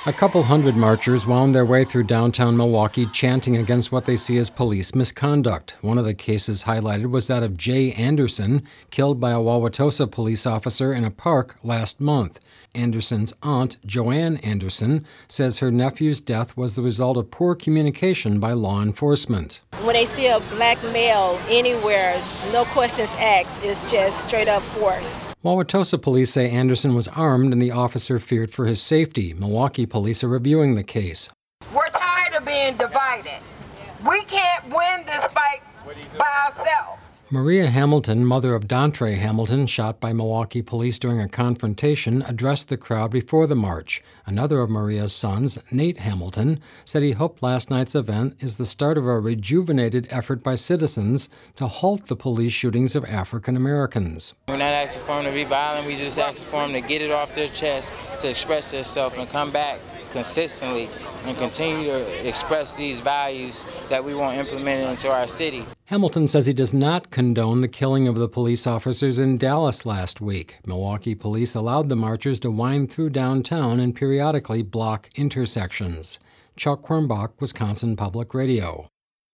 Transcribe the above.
A couple hundred marchers wound their way through downtown Milwaukee chanting against what they see as police misconduct. One of the cases highlighted was that of Jay Anderson, killed by a Wauwatosa police officer in a park last month. Anderson's aunt, Joanne Anderson, says her nephew's death was the result of poor communication by law enforcement. When they see a black male anywhere, no questions asked, it's just straight up force. Wauwatosa police say Anderson was armed and the officer feared for his safety. Milwaukee police are reviewing the case. We're tired of being divided. We can't win this fight by ourselves. Maria Hamilton, mother of Dontre Hamilton, shot by Milwaukee police during a confrontation, addressed the crowd before the march. Another of Maria's sons, Nate Hamilton, said he hoped last night's event is the start of a rejuvenated effort by citizens to halt the police shootings of African Americans. We're not asking for them to be violent, we just asking for them to get it off their chest, to express themselves and come back consistently and continue to express these values that we want implemented into our city. Hamilton says he does not condone the killing of the police officers in Dallas last week. Milwaukee police allowed the marchers to wind through downtown and periodically block intersections. Chuck Quirmbach, Wisconsin Public Radio.